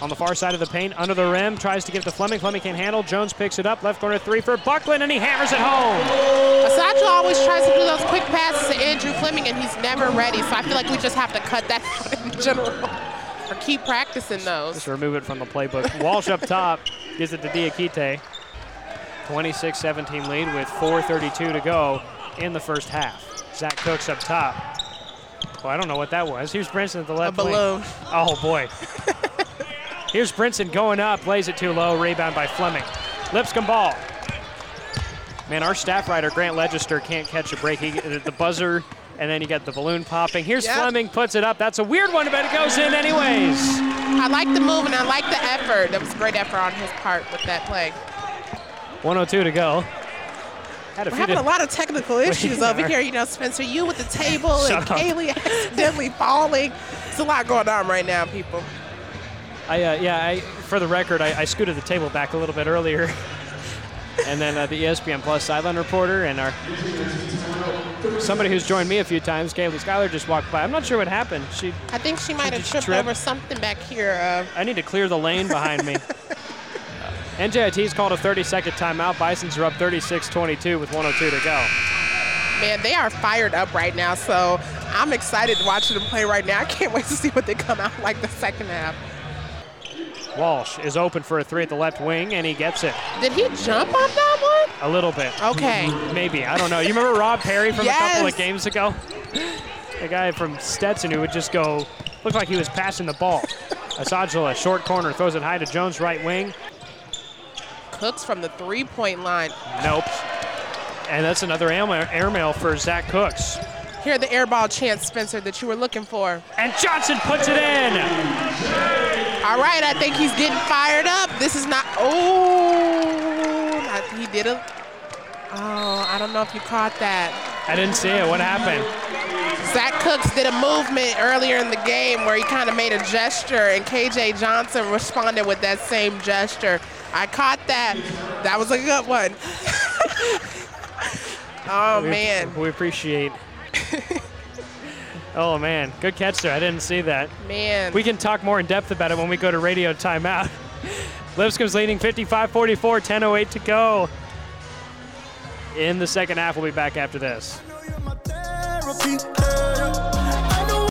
On the far side of the paint, under the rim, tries to give it to Fleming. Fleming can't handle. Jones picks it up. Left corner three for Buckland, and he hammers it home. Asatcho always tries to do those quick passes to Andrew Fleming, and he's never ready. So I feel like we just have to cut that out in general or keep practicing those. Just remove it from the playbook. Walsh up top gives it to Diakite. 26-17 lead with 4:32 to go in the first half. Zach Cooks up top. Well, I don't know what that was. Here's Brinson at the left A balloon. wing. Oh, boy. Here's Brinson going up, lays it too low, rebound by Fleming. Lipscomb ball. Man, our staff writer, Grant Legister, can't catch a break. He the buzzer, and then you got the balloon popping. Here's Fleming, puts it up. That's a weird one, but it goes in anyways. I like the move, and I like the effort. That was a great effort on his part with that play. 1:02 to go. We're having a lot of technical issues over here. You know, Spencer, you with the table and Kaylee accidentally falling. There's a lot going on right now, people. For the record, I scooted the table back a little bit earlier. And then the ESPN Plus sideline reporter and somebody who's joined me a few times, Kaylee Schuyler, just walked by. I'm not sure what happened. I think she might have tripped over something back here. I need to clear the lane behind me. NJIT's called a 30-second timeout. Bisons are up 36-22 with 1:02 to go. Man, they are fired up right now, so I'm excited watching them play right now. I can't wait to see what they come out like the second half. Walsh is open for a three at the left wing, and he gets it. Did he jump off that one? A little bit. Okay. Maybe. I don't know. You remember Rob Perry from a couple of games ago? The guy from Stetson who would just go, looked like he was passing the ball. Asajala, short corner, throws it high to Jones, right wing. Cooks from the three-point line. Nope. And that's another airmail for Zach Cooks. Here, the air ball chance, Spencer, that you were looking for. And Johnson puts it in. All right, I think he's getting fired up. This is not, he did it. Oh, I don't know if you caught that. I didn't see it. What happened? Zach Cooks did a movement earlier in the game where he kind of made a gesture, and KJ Johnson responded with that same gesture. I caught that. That was a good one. Man. We appreciate. Oh, man. Good catch there. I didn't see that. Man. We can talk more in depth about it when we go to radio timeout. Lipscomb's leading 55-44, 10:08 to go in the second half. We'll be back after this.